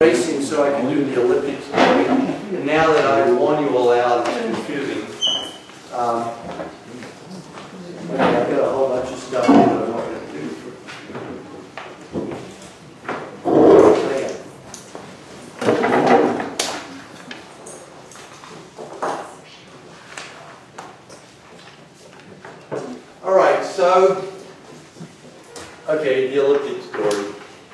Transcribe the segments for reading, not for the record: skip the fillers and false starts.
Racing so I can do the elliptic story. And now that I've worn you all out, it's confusing. Okay, I've got a whole bunch of stuff here that I'm not going to do. All right, so, okay, the elliptic story.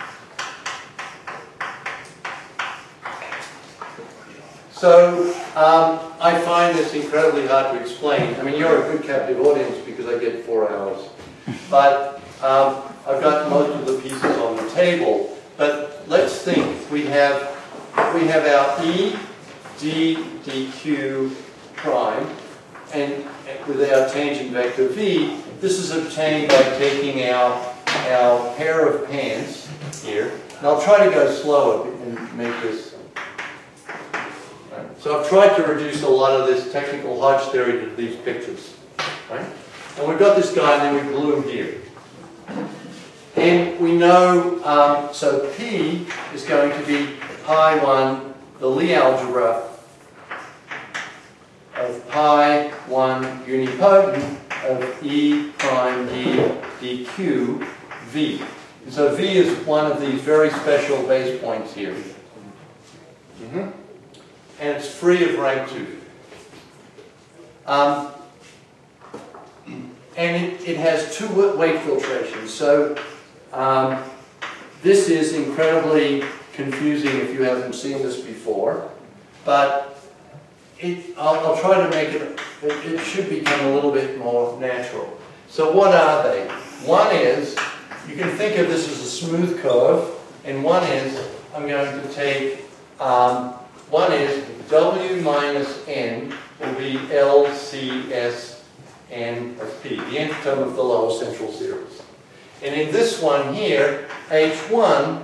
So, I find this incredibly hard to explain. I mean, you're a good captive audience because I get 4 hours. But I've got most of the pieces on the table. But let's think. We have our E, D, DQ prime, and with our tangent vector V. This is obtained by taking our pair of pants here. And I'll try to go slower and make this. So I've tried to reduce a lot of this technical Hodge theory to these pictures. Right? And we've got this guy, and then we glue him here. And we know, so P is going to be pi 1, the Lie algebra of pi 1 unipotent of E prime D dq V. And so V is one of these very special base points here. And it's free of rank 2. And it has two weight filtrations. So this is incredibly confusing if you haven't seen this before. But I'll try to make it should become a little bit more natural. So what are they? One is, you can think of this as a smooth curve. And one is, I'm going to take, one is W minus N will be LCS N of P, the nth term of the lower central series. And in this one here, H1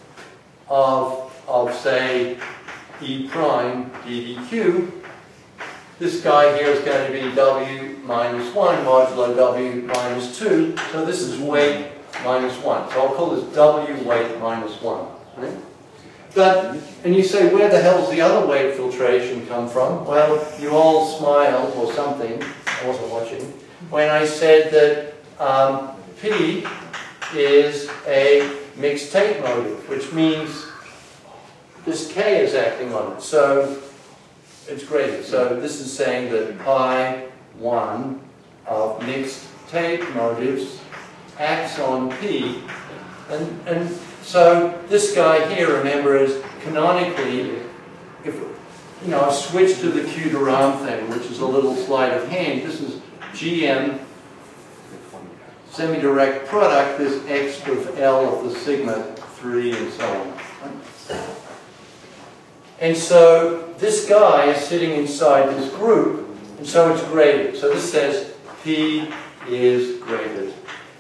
of say, E prime DDQ, this guy here is going to be W minus 1 modulo W minus 2, so this is weight minus 1. So I'll call this W weight minus 1. Right? But, and you say, where the hell does the other weight filtration come from? Well, you all smiled or something, I wasn't watching, when I said that P is a mixed tape motive, which means this K is acting on it. So it's graded. So this is saying that pi 1 of mixed tape motives acts on P, and so this guy here, remember, is canonically, if I switch to the Q to Ram thing, which is a little sleight of hand, this is GM semi-direct product, this X of L of the sigma 3 and so on. And so this guy is sitting inside this group, and so it's graded. So this says P is graded.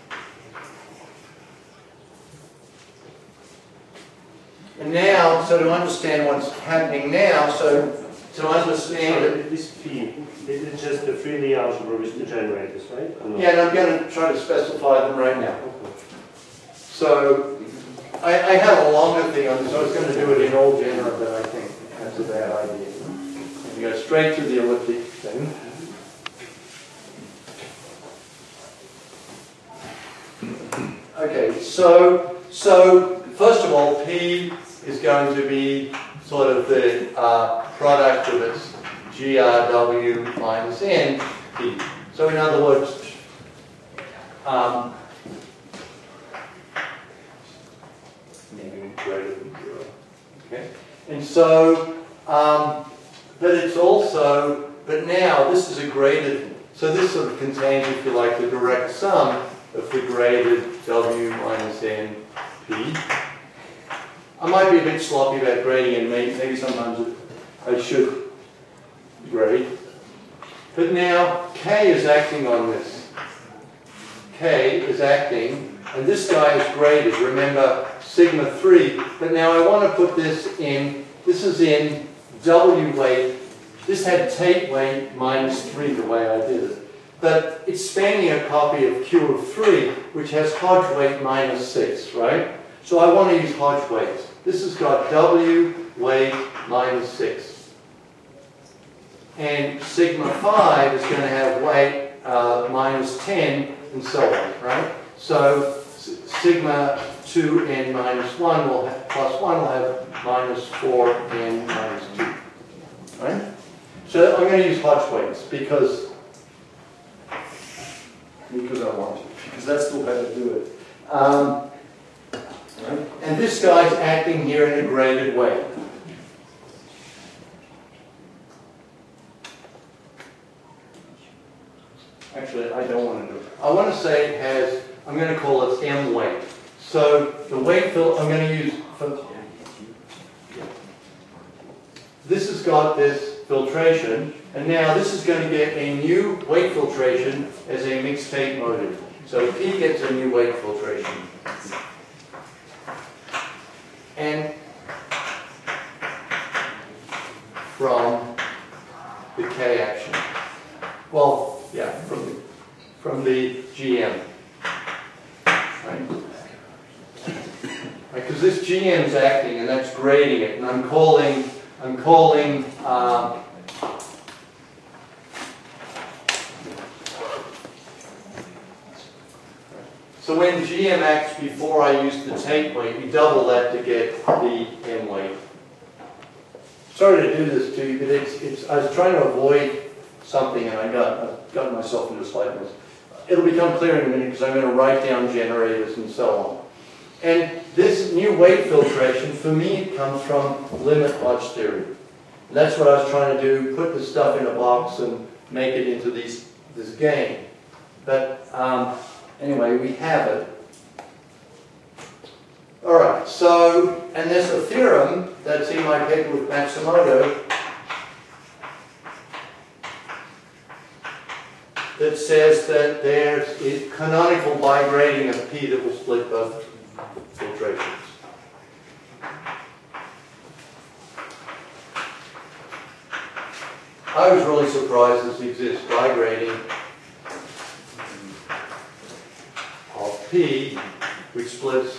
And now, so to understand what's happening now, so to understand it. This P, it's just the free Lie algebra with the generators, right? Yeah, and I'm going to try to specify them right now. So I had a longer thing on this, so I was going to do it in all genera, but I think that's a bad idea. You go straight to the elliptic thing. Okay, so first of all, P is going to be sort of the product of its GRW minus N P. So in other words, greater than 0. Okay, and so, but it's also, but now this is a graded, so this sort of contains, if you like, the direct sum of the graded W minus N P. I might be a bit sloppy about grading, and maybe sometimes I should grade. But now K is acting on this. K is acting, and this guy is graded. Remember, sigma 3. But now I want to put this in, this is in W weight. This had tape weight minus 3 the way I did it. But it's spanning a copy of Q of 3, which has Hodge weight minus 6, right? So I want to use Hodge weight. This has got W weight minus 6. And sigma 5 is going to have weight minus 10 and so on, right? So sigma 2n minus 1 will have, plus 1 will have minus 4n minus 2, right? So I'm going to use Hodge weights because I want to, because that's the way to do it. Right? And this guy's acting here in a graded way. Actually, I don't want to do it. I want to say it has, I'm going to call it M weight. So the weight I'm going to use, this has got this filtration, and now this is going to get a new weight filtration as a mixed Tate motive. So P gets a new weight filtration. And from the K action. Well, yeah, from the GM. Right? Because this GM is acting and that's grading it, and I'm calling so when GM acts before I use the Tate weight, we double that to get the M weight. Sorry to do this to you, but I was trying to avoid something and I got myself into a slight mess. It'll become clear in a minute because I'm going to write down generators and so on. And this new weight filtration, for me, it comes from limit Hodge theory. And that's what I was trying to do, put the stuff in a box and make it into this game. But anyway, we have it. All right, so, and there's a theorem that's in my paper with Matsumoto that says that there's a canonical bigrading of P that will split both filtrations. I was really surprised this exists, bigrading of P, which splits,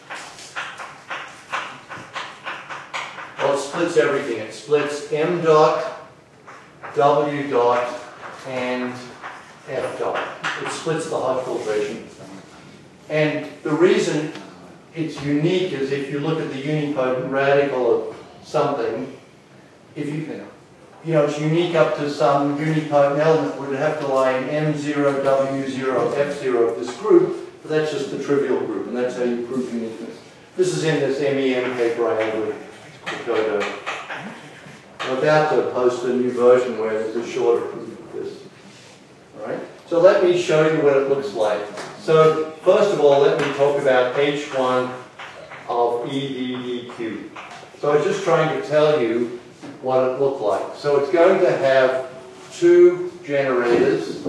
well, it splits everything. It splits M dot, W dot, and F dot. It splits the Hodge filtration. And the reason it's unique is if you look at the unipotent radical of something, if you know, it's unique up to some unipotent element, would have to lie in M0, W0, F0 of this group, but that's just the trivial group, and that's how you prove uniqueness. This is in this MEM paper I have with Dakota. I'm about to post a new version where there's a shorter proof of this. All right? So let me show you what it looks like. So first of all, let me talk about H1 of EDDQ. So I was just trying to tell you what it looked like. So it's going to have two generators.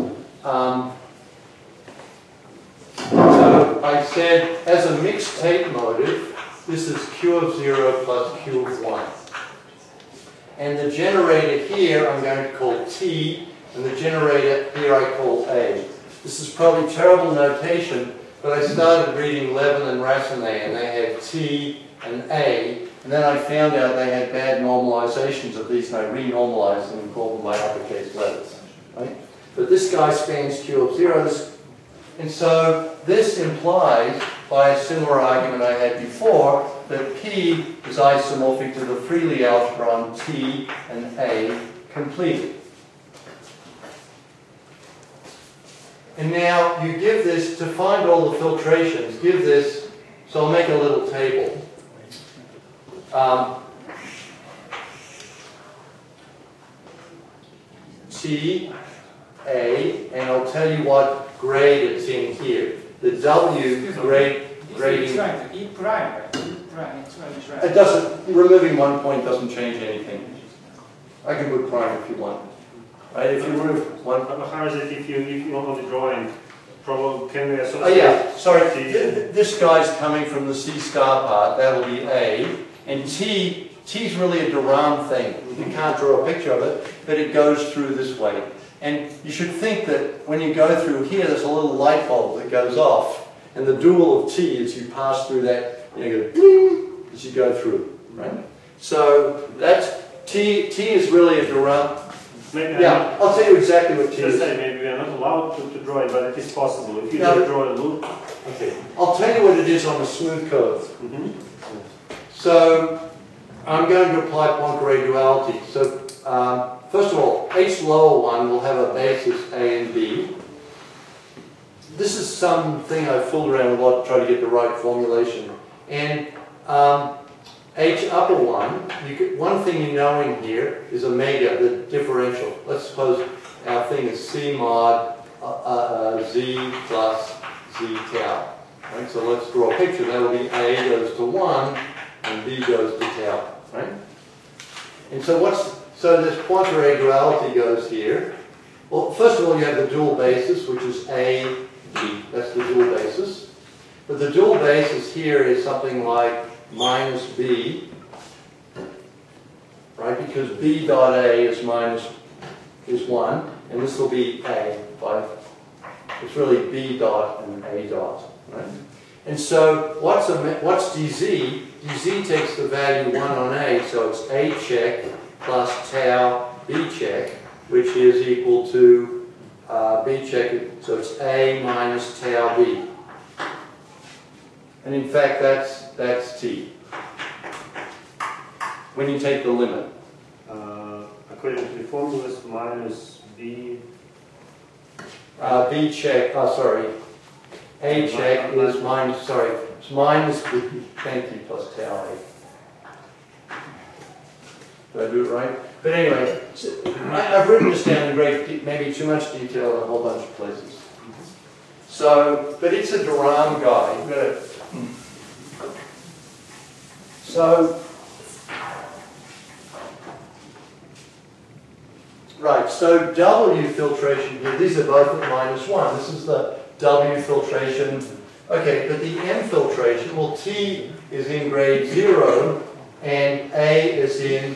So I said, as a mixed Tate motive, this is Q of 0 plus Q of 1. And the generator here I'm going to call T, and the generator here I call A. This is probably terrible notation, but I started reading Levin and Rassenay, and they had T and A, and then I found out they had bad normalizations of these, and I renormalized them and called them by uppercase letters. Right? But this guy spans Q of 0, and so this implies, by a similar argument I had before, that P is isomorphic to the Freely algebron T and A completed. And now you give this, to find all the filtrations, give this, so I'll make a little table. T, A, and I'll tell you what grade it's in here. The W grade grading. It's right, E prime, right? E prime, it's right. It doesn't, removing one point doesn't change anything. I can put prime if you want. Right, if you remove one. How is it if you want on the drawing? Probably can we associate? Oh yeah, sorry. This guy's coming from the C star part. That'll be A, and T's really a Durand thing. You can't draw a picture of it, but it goes through this way. And you should think that when you go through here, there's a little light bulb that goes off, and the dual of T is you pass through that. You go, as you go through, right? So that's T is really a Durand. Yeah, I'll tell you exactly what T Just is. say maybe we are not allowed to draw it, but it is possible. If you No, don't draw a loop, okay. I'll tell you what it is on a smooth curve. Mm-hmm. So I'm going to apply Poincare duality. So first of all, H lower one will have a basis A and B. This is something I've fooled around a lot to try to get the right formulation. And H upper one, one thing you know in here is omega, the differential. Let's suppose our thing is C mod Z plus Z tau. Right? So let's draw a picture. That will be A goes to 1 and B goes to tau. Right? And so this Poincare duality goes here. Well, first of all, you have the dual basis, which is A, B. That's the dual basis. But the dual basis here is something like minus B, right? Because B dot A is 1, and this will be A. It's really B dot and A dot, right? And so what's dz? dz takes the value 1 on A, so it's A check plus tau B check, which is equal to B check, so it's A minus tau B. And in fact, that's T. When you take the limit. According to the formulas, minus B. B check, A check is minus, it's minus B, thank you, plus tau A. Did I do it right? But anyway, I've written this down in maybe too much detail in a whole bunch of places. So, but it's a Durand guy. You've got to, right, so W filtration here, these are both at -1. This is the W filtration. Okay, but the M filtration, well, T is in grade 0 and A is in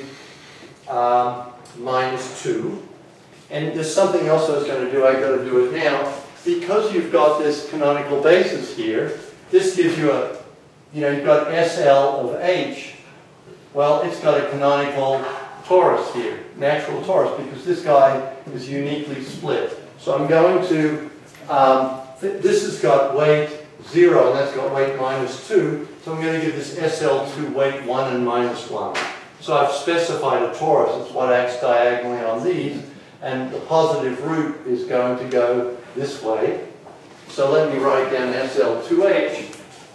-2. And there's something else I was going to do, I've got to do it now. Because you've got this canonical basis here, this gives you a, you've got SL of H. Well, it's got a canonical torus here, natural torus, because this guy is uniquely split. So I'm going to, this has got weight 0 and that's got weight -2. So I'm going to give this SL2 weight 1 and -1. So I've specified a torus, it's what acts diagonally on these, and the positive root is going to go this way. So let me write down SL2H.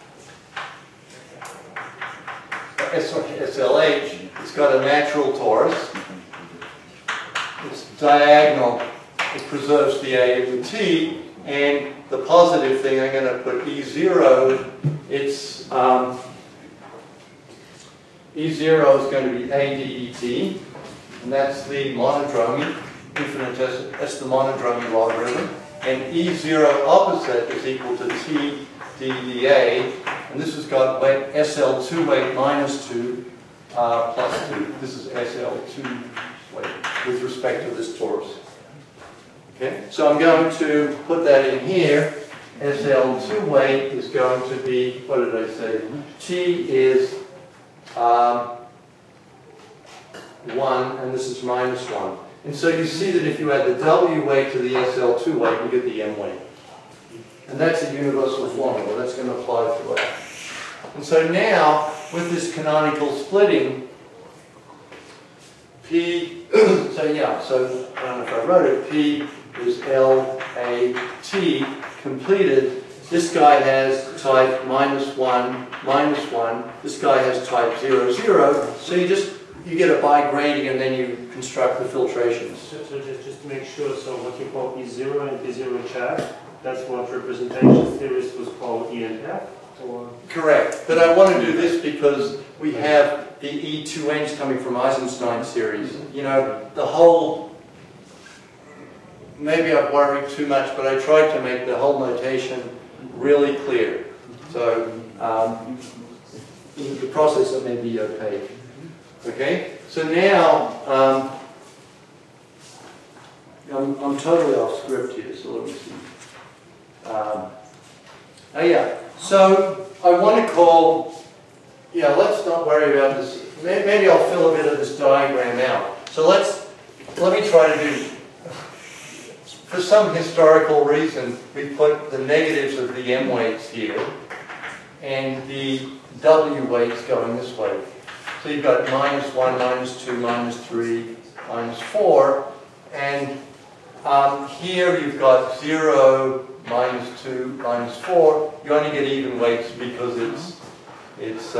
SLH, it's got a natural torus. It's diagonal, it preserves the A and the T, and the positive thing, I'm going to put E0, it's E0 is going to be A DET, and that's the monodromy, that's the monodromy logarithm, and E0 opposite is equal to T dDA, and this has got weight SL2 weight -2 plus 2. This is SL2 weight with respect to this torus. Okay, so I'm going to put that in here. SL2 weight is going to be, what did I say? T is 1, and this is -1. And so you see that if you add the W weight to the SL2 weight, you get the M weight. And that's a universal formula. That's going to apply to it. And so now, with this canonical splitting, P, so I don't know if I wrote it, P is LAT completed. This guy has type -1, -1. This guy has type 0, 0. So you get a bi-grading and then you construct the filtrations. So just to make sure, so what you call E0 and P0 check, that's what representation theorists would call E and F? Or? Correct. But I want to do this because we have the E2N's coming from Eisenstein series. The whole, maybe I've worried too much, but I tried to make the whole notation really clear. So in the process it may be opaque. Okay? So now, I'm totally off script here, so let me see. So I want to call, let's not worry about this. Maybe I'll fill a bit of this diagram out. So let me try to do, for some historical reason, we put the negatives of the m weights here and the w weights going this way. So you've got -1, -2, -3, -4, and here you've got 0, -2, -4. You only get even weights because it's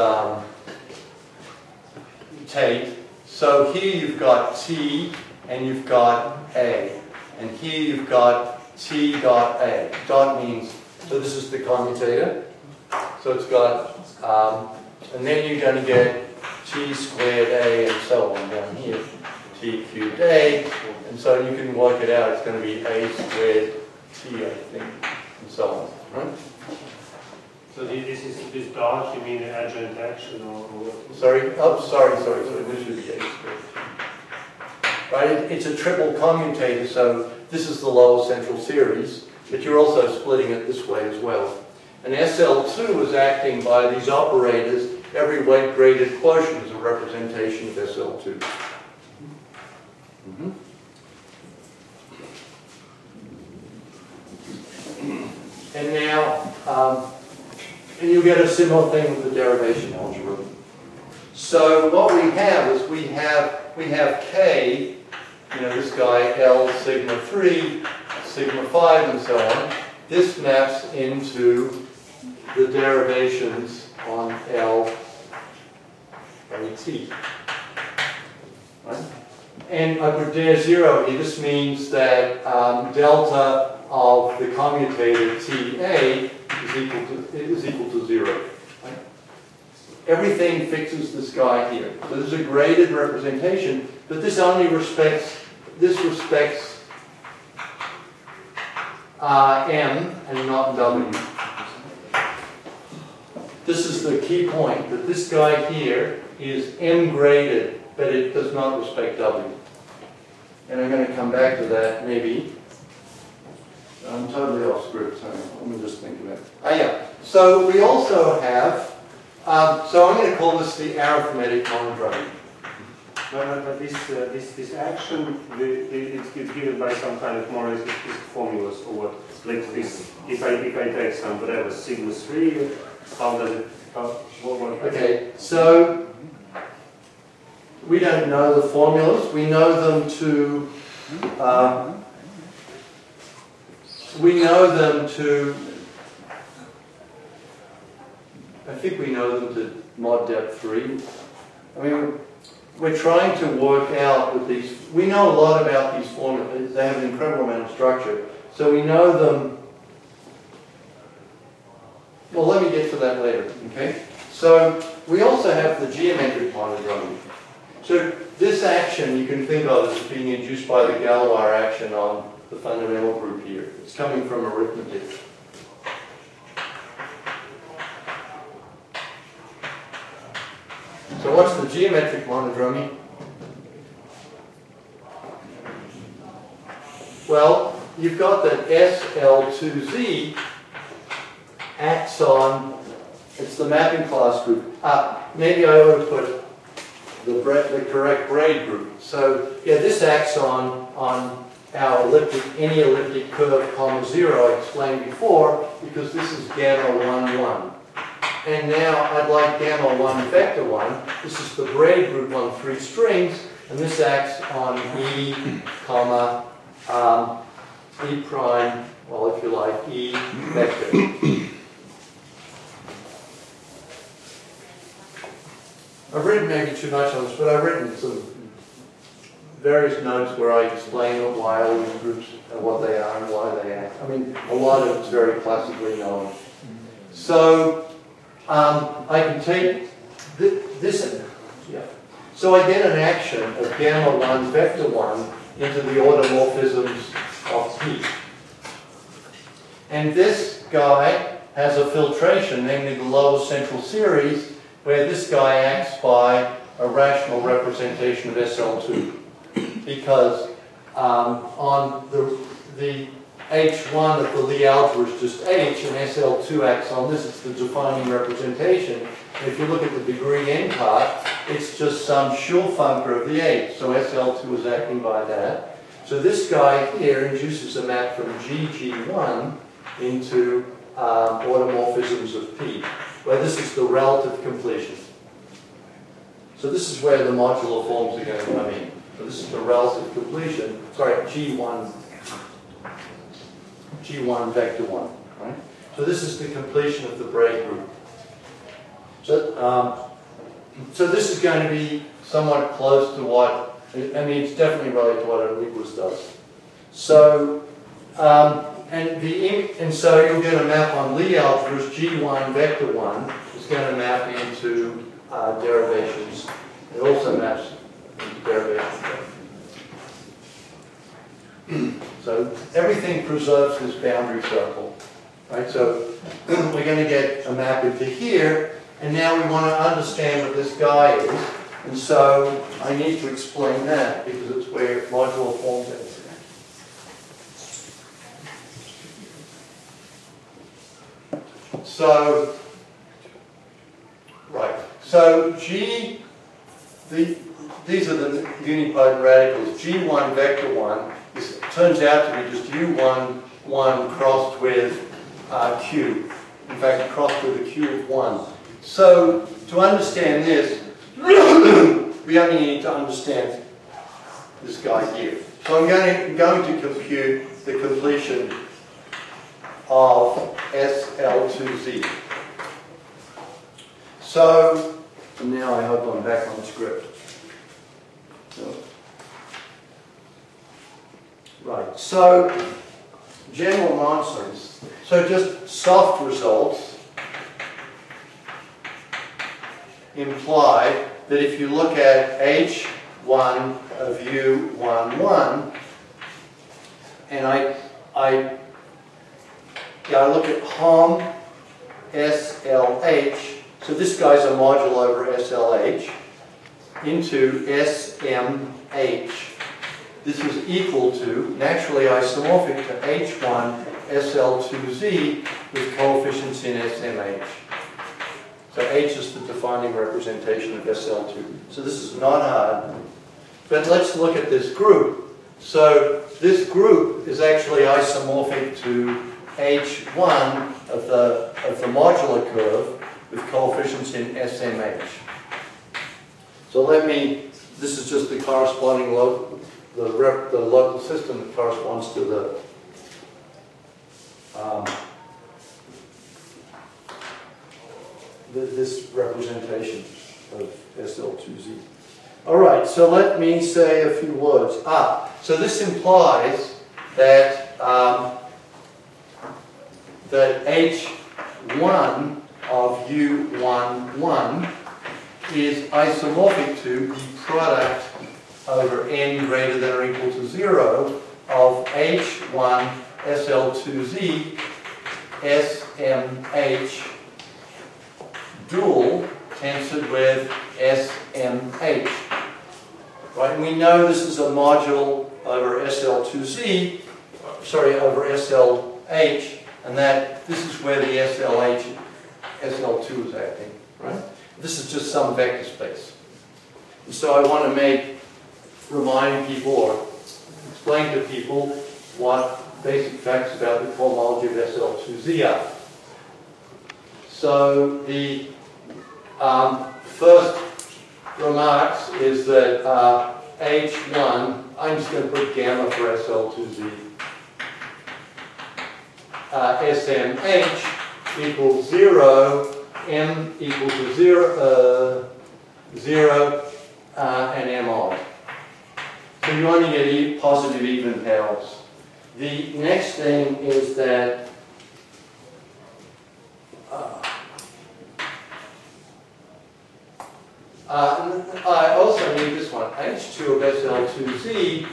Tate. So here you've got T and you've got A. And here you've got T dot A. Dot means, so this is the commutator. So it's got, and then you're going to get T squared A and so on down here. T cubed A. And so you can work it out. It's going to be A squared T, I think, and so on. Right? So this dot, you mean adjoint action or what? Sorry? Oh, sorry. This should be A squared. Right? It's a triple commutator, so this is the lower central series, but you're also splitting it this way as well. And SL2 is acting by these operators. Every weight-graded quotient is a representation of SL2. And now, and you get a similar thing with the derivation algebra. So what we have is we have K, you know, this guy L sigma 3, sigma 5, and so on. This maps into the derivations on L AT. Right? And I put der 0 here. This means that delta of the commutator TA is equal to 0. Right? Everything fixes this guy here. So this is a graded representation, but this only respects M and not W. This is the key point, that this guy here is M graded, but it does not respect W. And I'm going to come back to that maybe. I'm totally off script, so let me just think about it. Yeah. So we also have, so I'm going to call this the arithmetic monodromy. But this action, it's given by some kind of more explicit formulas or what? Like this, if I take some whatever sigma 3, how does it? What? Okay. So we don't know the formulas. We know them to. I think we know them to mod depth 3. I mean, we're trying to work out with these. We know a lot about these formulas. They have an incredible amount of structure. So we know them. Well, let me get to that later. Okay. So we also have the geometric monodromy. So this action you can think of as being induced by the Galois action on the fundamental group here. It's coming from arithmetic. So what's the geometric monodromy? Well, you've got that SL2Z acts on, it's the mapping class group. Maybe I ought to put the correct grade group. So yeah, this acts on our any elliptic curve, comma 0 I explained before, because this is gamma 1, 1. And now I'd like gamma 1 vector 1. This is the grade group on 3 strings, and this acts on E, comma, E prime, well, if you like, E vector. I've written maybe too much on this, but I've written some various notes where I explain why all these groups and what they are and why they act. I mean, a lot of it's very classically known. So I can take this, yeah. So I get an action of gamma 1 vector 1 into the automorphisms of P. And this guy has a filtration, namely the lower central series, where this guy acts by a rational representation of SL2. Because on the H1 of the Lie algebra is just H, and SL2 acts on this. It's the defining representation. And if you look at the degree n part, it's just some Schur-Funke of the H. So SL2 is acting by that. So this guy here induces a map from GG1 into automorphisms of P, where this is the relative completion. So this is where the modular forms are going to come in. So this is the relative completion, sorry, G1 vector 1, right? So this is the completion of the Bray group. So, so this is going to be somewhat close to what, I mean, it's definitely related to what Obliquus does. So, and so you'll get a map on Lie algebras, G1 vector 1 is going to map into derivations. It also maps into derivations. So everything preserves this boundary circle, right? So we're going to get a map into here, and now we want to understand what this guy is, and so I need to explain that because it's where modular forms enter. So, right, so these are the unipotent radicals. G1 vector 1 turns out to be just U1, 1 crossed with Q. In fact, crossed with a Q of 1. So, to understand this, we only need to understand this guy here. So I'm going to compute the completion of SL2Z. So, and now I hope I'm back on the script. Right, so general nonsense. So just soft results imply that if you look at H1 of U11, and I look at HOM SLH, so this guy's a module over SLH, into SMH. This is equal to, naturally isomorphic to H1 SL2Z with coefficients in SMH. So H is the defining representation of SL2. So this is not hard. But let's look at this group. So this group is actually isomorphic to H1 of the modular curve with coefficients in SMH. So this is just the corresponding the local system that corresponds to this representation of SL2Z. All right, so let me say a few words. So this implies that that H1 of U11 is isomorphic to the product over n greater than or equal to 0 of H1 SL2Z SMH dual tensored with SMH. Right, and we know this is a module over SL2Z, sorry, over SLH, and that this is where the SL2 is acting, right? This is just some vector space. And so I want to remind people or explain to people what basic facts about the cohomology of SL2Z are. So the first remarks is that H1, I'm just going to put gamma for SL2Z, SMH equals 0, M equals to 0, and M odd. So you only get positive even powers. The next thing is that I also need this one, H2 of SL2Z,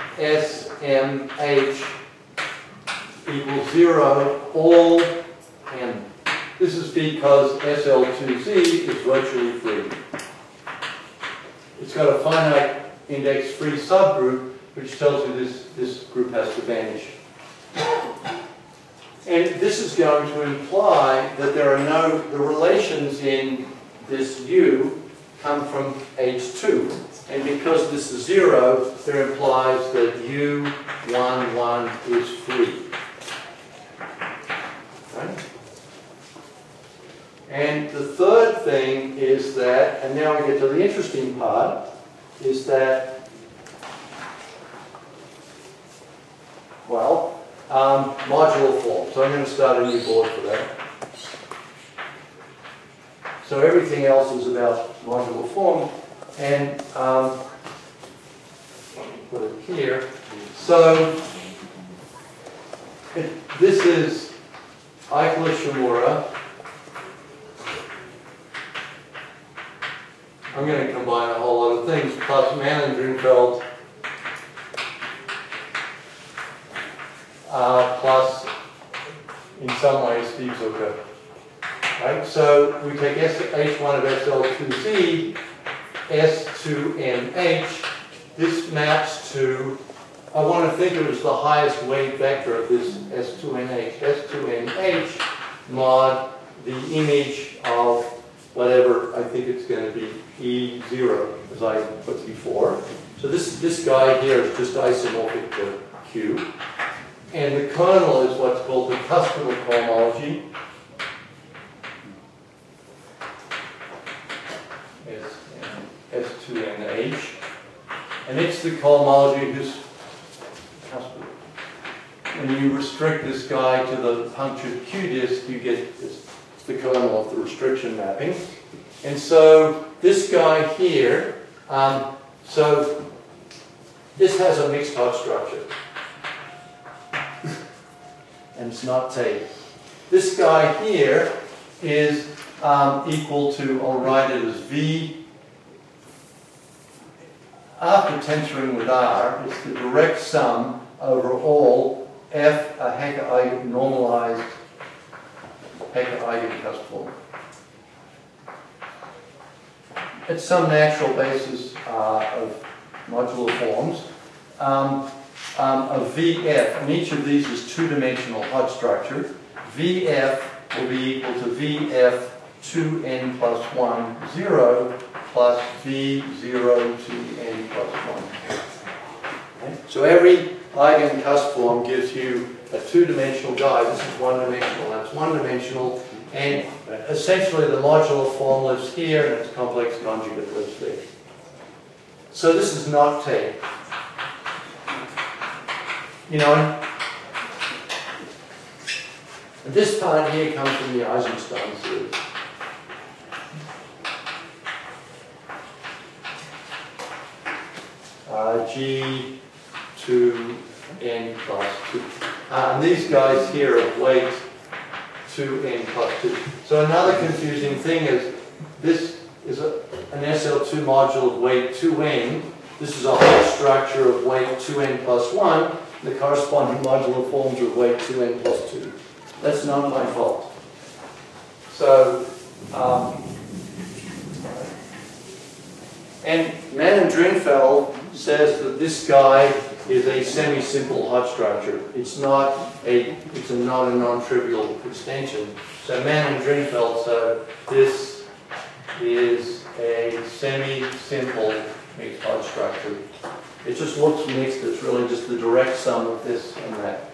SMH equals 0, all M. This is because SL2Z is virtually free. It's got a finite index free subgroup, which tells you this group has to vanish. And this is going to imply that there are the relations in this U come from H2. And because this is 0, it implies that U11 is free. Okay? And the third thing is that, and now we get to the interesting part, is that, well, modular form. So I'm going to start a new board for that. So everything else is about modular form. And put it here. So this is Eichler-Shimura. I'm going to combine a whole lot of things, plus Mann and Drinfeld, plus, in some ways, Steve Zucker. Right? So we take H1 of SL2Z, S2NH. This maps to, I want to think of it as the highest weight vector of this S2NH. S2NH mod the image of whatever I think it's going to be, E0, as I put before. So this guy here is just isomorphic to Q. And the kernel is what's called the customer cohomology. S2NH. And it's the cohomology whose customer. When you restrict this guy to the punctured Q disk, you get this, the kernel of the restriction mapping. And so this guy here, so this has a mixed hot structure. And it's not tape. This guy here is equal to, I'll write it as V. After tensoring with R, it's the direct sum over all F, a Hacker eigen normalized Hacker eigencust form. It's some natural basis of modular forms of VF, and each of these is two-dimensional hot structure. VF will be equal to VF 2n plus 1, 0, plus V0 to n plus 1. Okay? So every eigencust form gives you a two-dimensional guy. This is one-dimensional, that's one-dimensional, and essentially the modular form lives here and its complex conjugate lives there. So this is not tape. You know, and this part here comes from the Eisenstein series. G2n plus 2. And these guys here are weight 2n plus 2. So another confusing thing is this is an SL2 module of weight 2n. This is a hot structure of weight 2n plus 1. The corresponding modular forms are of weight 2n plus 2. That's not my fault. So, and Mann and Drinfeld says that this guy is a semi-simple hot structure. It's not a non-trivial extension. So Mann and Drinfeld said this is a semi-simple mixed hot structure. It just looks mixed. It's really just the direct sum of this and that.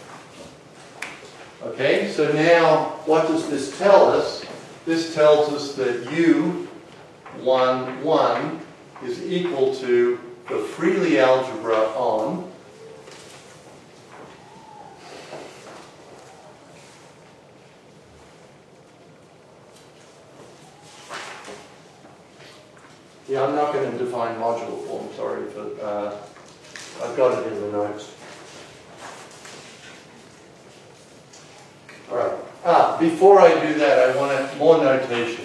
Okay, so now what does this tell us? This tells us that U11 is equal to the Freely algebra on yeah, I'm not going to define modular form, sorry, but I've got it in the notes. All right. Before I do that, I want more notation.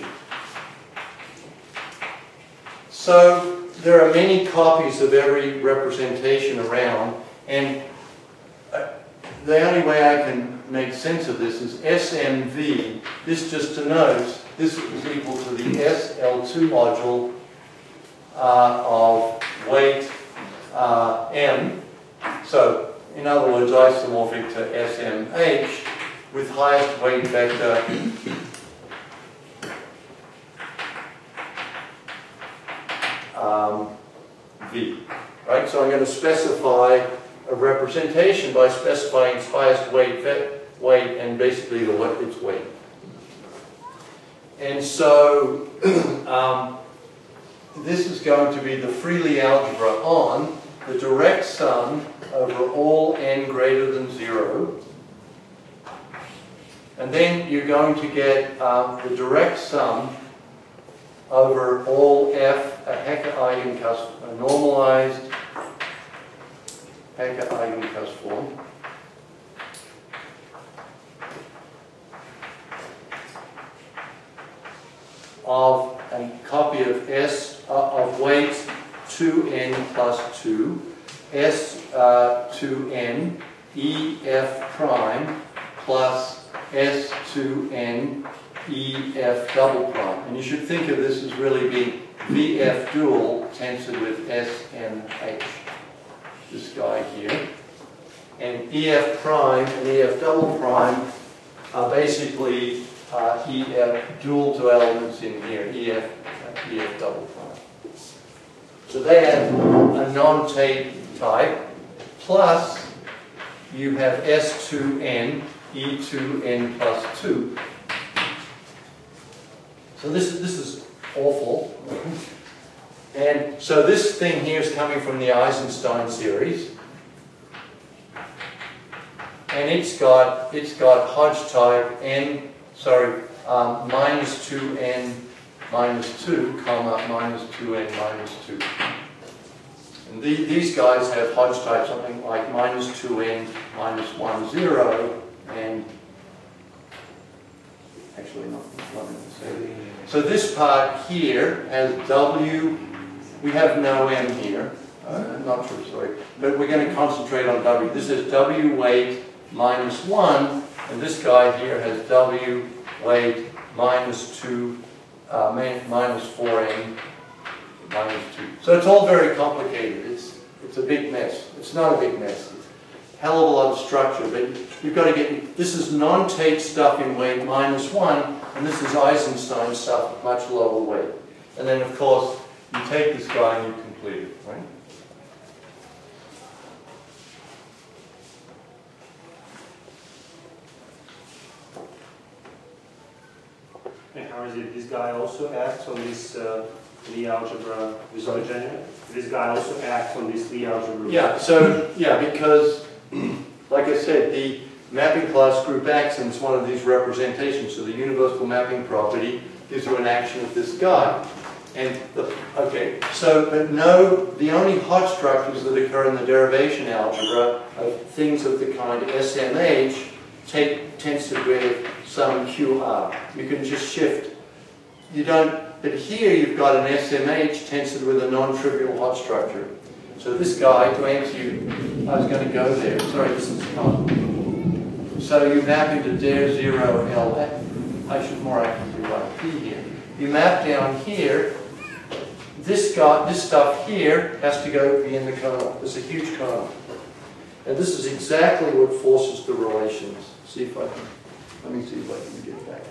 So there are many copies of every representation around, and the only way I can make sense of this is SMV. This just denotes this is equal to the SL2 module of weight M. So, in other words, isomorphic to SMH. V. Right? So I'm going to specify a representation by specifying its highest weight and basically its weight. And so this is going to be the Freely algebra on the direct sum over all n greater than 0. And then you're going to get the direct sum over all f, a Hecke eigencast, a normalized Hecke eigencast form. Of a copy of S of weight 2n plus 2, S 2n E f prime plus S 2n E f double prime. And you should think of this as really being VF dual tensored with S and H. This guy here. And EF prime and EF double prime are basically EF dual to elements in here, EF double prime. So they have a non-Tate type, plus you have S2n, E2n plus 2. So this is awful. And so this thing here is coming from the Eisenstein series. And it's got Hodge type n, minus 2n minus 2, comma, minus 2n minus 2. And these guys have Hodge type something like minus 2n minus 1, 0, and actually not necessarily. So this part here has W, we have no M here, not true, sorry, but we're going to concentrate on W. This is W weight minus 1, and this guy here has W weight minus 2, minus 4n minus 2. So it's all very complicated. It's a big mess. It's not a big mess. It's a hell of a lot of structure, but you've got to get, this is non-Tate stuff in weight minus 1, and this is Eisenstein stuff at much lower weight. And then, of course, you take this guy and you complete it, right? And how is it? This guy also acts on this Lie algebra with Eugenio? This guy also acts on this Lie algebra? Yeah, so, yeah, because, like I said, the mapping class group acts and it's one of these representations. So the universal mapping property gives you an action of this guy. And, okay, so, but no, the only Hodge structures that occur in the derivation algebra are things of the kind SMH tensor with some QR. You can just shift. You don't, but here you've got an SMH tensored with a non-trivial Hodge structure. So this guy, to answer you, I was going to go there. Sorry, this is not. So you map into der 0 L. I should more accurately write P here. You map down here. This stuff here has to go be in the kernel. There's a huge kernel. And this is exactly what forces the relations. See if I can, let me see if I can get back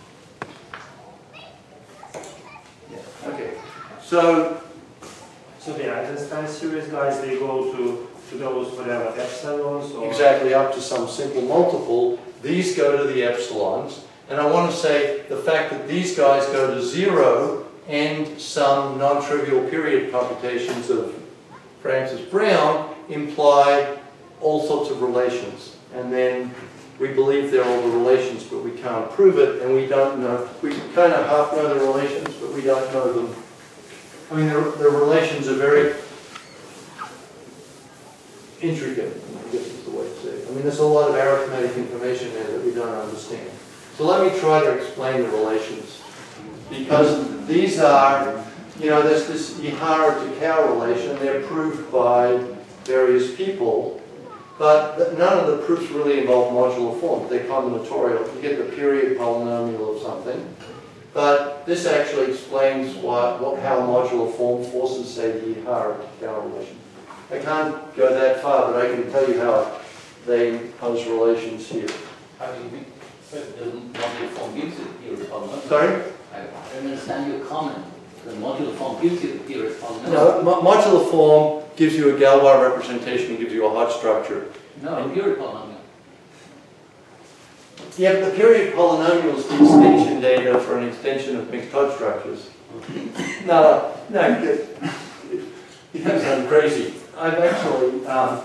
on. Yeah, okay. So the Eisenstein series guys, they go to those whatever epsilons or exactly up to some simple multiple. These go to the epsilons. And I want to say the fact that these guys go to 0 and some non-trivial period computations of Francis Brown imply all sorts of relations. And then we believe they're all the relations, but we can't prove it, and we don't know. We kind of half know the relations, but we don't know them. I mean, the relations are very intricate, I guess is the way to say it. I mean, there's a lot of arithmetic information there that we don't understand. So let me try to explain the relations. Because these are, there's this Ihara to Cow relation. They're proved by various people. But none of the proofs really involve modular forms. They're combinatorial. You get the period polynomial of something. But this actually explains how modular form forces, say, the Ihara to Cow relation. I can't go that far, but I can tell you how they impose relations here. How do you mean? Doesn't modular form gives it here? Sorry? I don't understand your comment. The modular form gives you the period polynomial. No, modular form gives you a Galois representation, gives you a hot structure. No, period polynomial. Yeah, but the period polynomial is the extension data for an extension of mixed Hodge structures. No, you sound crazy. I've actually,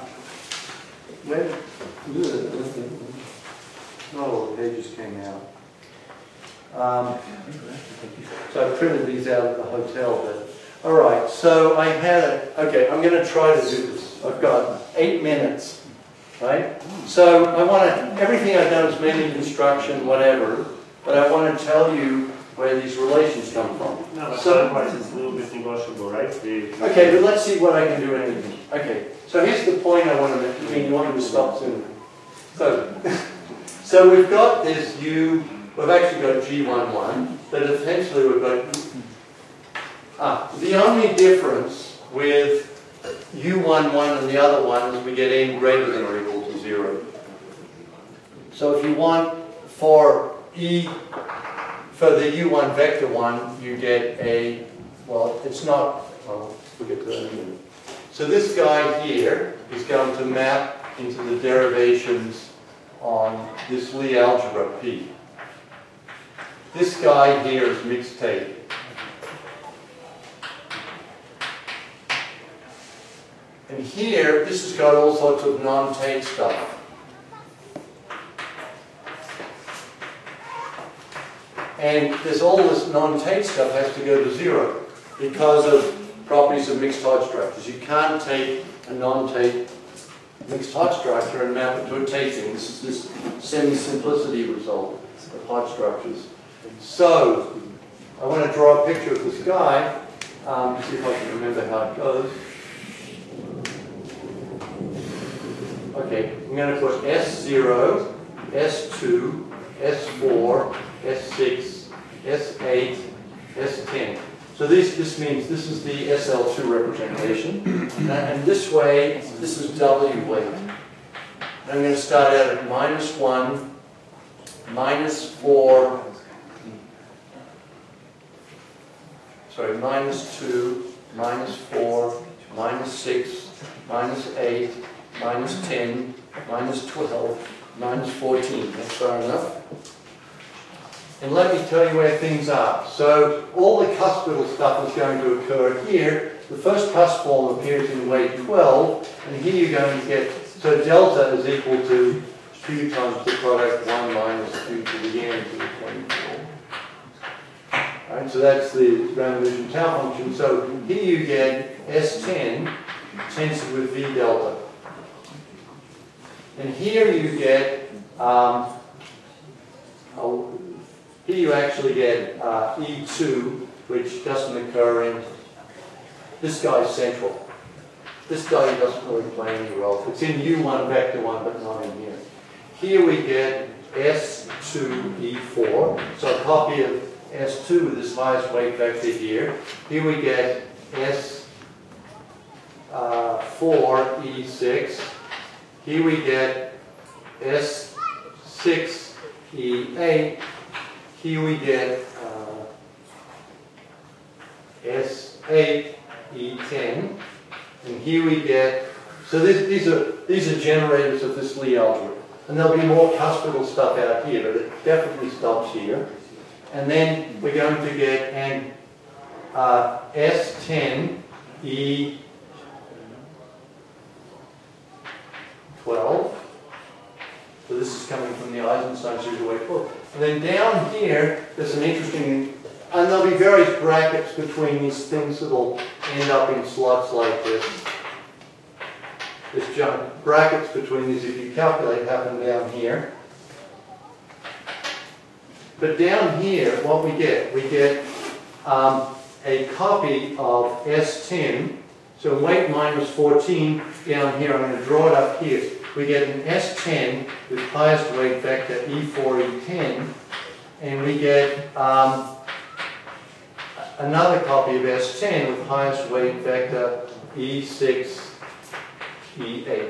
oh, the pages came out. So I printed these out at the hotel, but, all right, so I had, okay, I'm going to try to do this. I've got 8 minutes. Right? So I want to, everything I've done is mainly construction, whatever, but I want to tell you where these relations come from. No, but So, otherwise it's a little bit negotiable, right? okay, but let's see what I can do in anything. Okay, so here's the point I want to make. I mean, you want me to stop soon. So we've got this U, we've actually got G11, but essentially we've got, the only difference with U11 and the other one is we get n greater than or equal to 0. So if you want for for the U1 vector 1, you get a, well, it's not, well, we'll get to that in a minute. So this guy here is going to map into the derivations on this Lie algebra P. This guy here is mixed Tate. And here, this has got all sorts of non-Tate stuff. And there's all this non-Tate stuff has to go to 0 because of properties of mixed Hodge structures. You can't take a non-Tate mixed Hodge structure and map it to a Tate thing. This is this semi-simplicity result of Hodge structures. So, I want to draw a picture of this guy, see if I can remember how it goes. Okay, I'm going to put S0, S2, S4, S6, S8, S10. So this means this is the SL2 representation. And this way, this is W weight. And I'm going to start out at -1, -4, sorry, -2, -4, -6, -8, -10, -12, -14. That's far enough. And let me tell you where things are. So all the cuspidal stuff is going to occur here. The first cusp form appears in weight 12, and here you're going to get, so delta is equal to Q times the product 1 minus Q to the n to the 24. Right, so that's the Ramanujan tau function. So here you get S10 tensor with V delta. And here you get, here you actually get E2, which doesn't occur in, this guy's central. This guy doesn't really play any role. It's in U1 vector 1, but not in here. Here we get S2E4, so a copy of S2 with this highest weight vector here. Here we get S4E6. Here we get S6E8. Here we get S8E10. And here we get, so these are generators of this Lie algebra. And there'll be more cuspidal stuff out here, but it definitely stops here. And then we're going to get an S10E12. So this is coming from the Eisenstein series of weight 12. And then down here, there's an interesting, and there'll be various brackets between these things that will end up in slots like this. There's brackets between these, if you calculate, happen down here. But down here, what we get a copy of S10. So weight minus 14 down here, I'm going to draw it up here. We get an S10 with highest weight vector E4, E10. And we get another copy of S10 with highest weight vector E6, E8.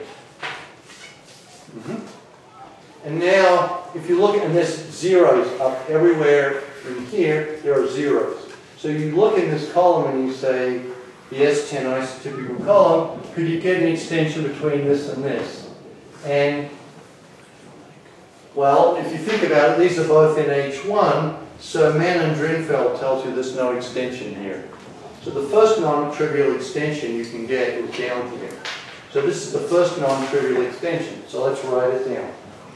And now, if you look, and there's zeros up everywhere in here, there are zeros. So you look in this column and you say, the S10 isotypical column, could you get an extension between this and this? And, well, if you think about it, these are both in H1, so Mann and Drinfeld tells you there's no extension here. So the first non-trivial extension you can get is down here. So this is the first non-trivial extension, so let's write it down.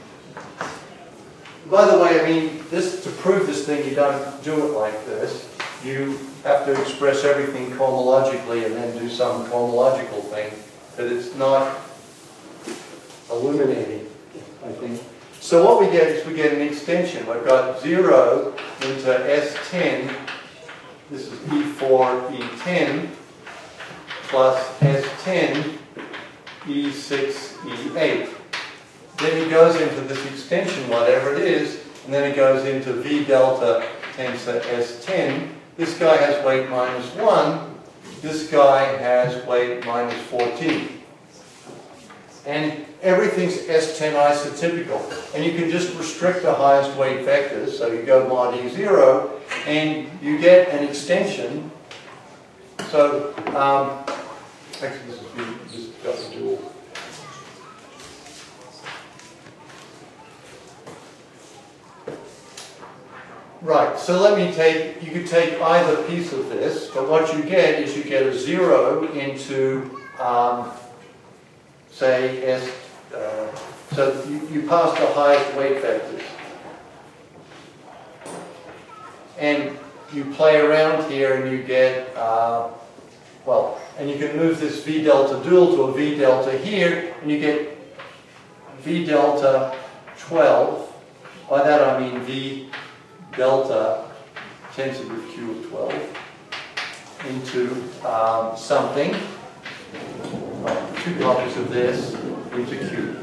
By the way, I mean, this, to prove this thing, you don't do it like this. You have to express everything cohomologically and then do some cohomological thing, but it's not illuminating, I think. So what we get is we get an extension. We've got 0 into S10, this is E4, E10, plus S10, E6, E8. Then it goes into this extension, whatever it is, and then it goes into V delta tensor S10. This guy has weight -1. This guy has weight -14. And everything's S10 isotypical. And you can just restrict the highest weight vectors. So you go mod E0, and you get an extension. So, actually this is just a dual. Right, so let me take, you could take either piece of this, but what you get is you get a 0 into, say, so you pass the highest weight vectors. And you play around here and you get, well, and you can move this V delta dual to a V delta here, and you get V delta 12. By that I mean V delta tensor with Q of 12 into something, two copies of this into Q,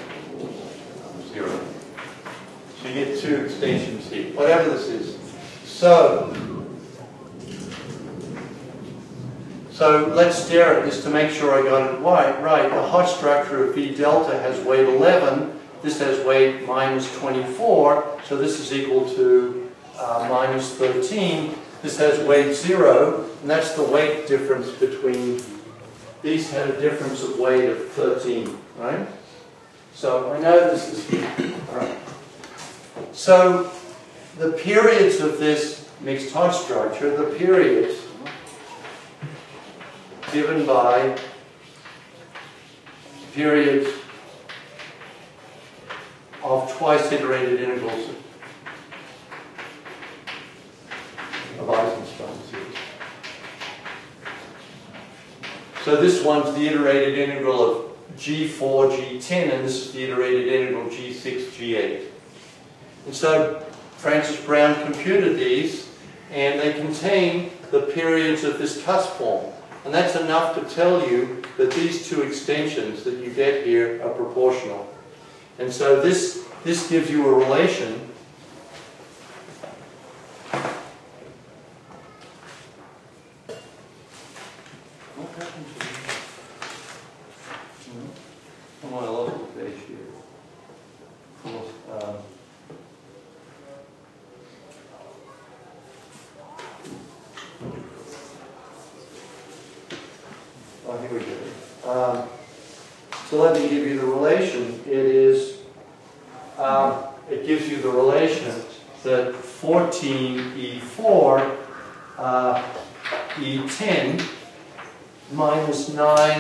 0. So you get two extensions here, whatever this is. So let's stare at this to make sure I got it right. The hot structure of V delta has weight 11. This has weight -24, so this is equal to -13. This has weight 0, and that's the weight difference between, these had a difference of weight of 13, right? So I know this is, all right. So the periods of this mixed hot structure, the periods given by periods of twice iterated integrals of Eisenstein series. So this one's the iterated integral of G4, G10, and this is the iterated integral G6, G8. And so Francis Brown computed these, and they contain the periods of this cusp form. And that's enough to tell you that these two extensions that you get here are proportional. And so this gives you a relation I lost the page here. Here we go. So let me give you the relation. It gives you the relation that 14E4 E10 minus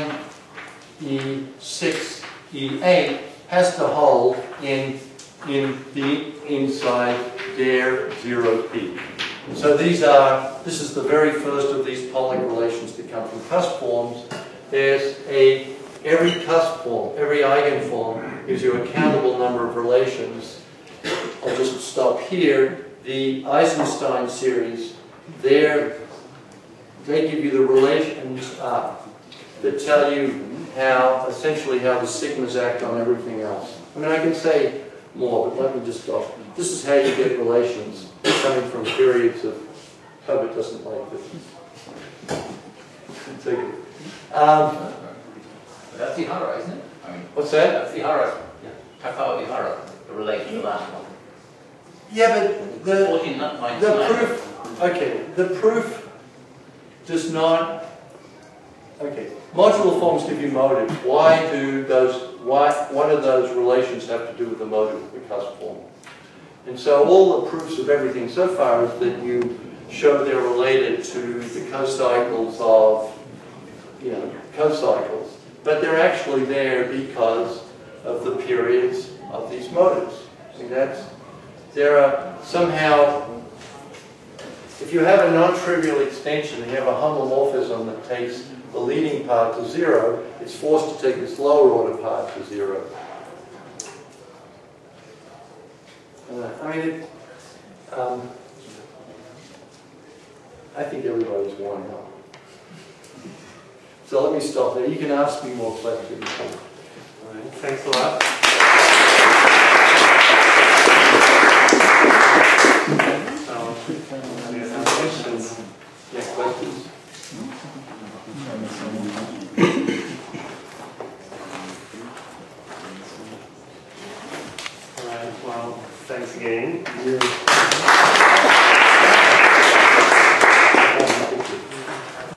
9E6 E8 has to hold in the inside der 0P. So this is the very first of these Pollak relations that come from cusp forms. There's every cusp form, every eigenform gives you a countable number of relations. I'll just stop here. The Eisenstein series, they give you the relations that tell you essentially how the sigmas act on everything else. I mean, I can say more, but let me just stop. This is how you get relations coming from periods of, Herbert doesn't like this. Take it. That's the Ihara, isn't it? I mean, What's that? that's the Ihara. Yeah. Takao Ihara, the relation to the last one. Yeah, but 14 minus the 9. proof, Okay, the proof does not. Okay, modular forms give you motives. What do those relations have to do with the motive of the cusp form? And so all the proofs of everything so far is that you show they're related to the cocycles of, cocycles. But they're actually there because of the periods of these motives. I mean, there are somehow, if you have a non-trivial extension and you have a homomorphism that takes the leading part to 0, it's forced to take this lower order part to 0. I think everybody's worn out. So let me stop there. You can ask me more questions. All right, thanks a lot. Any other questions? Yeah, questions? All right, well, thanks again. Yeah.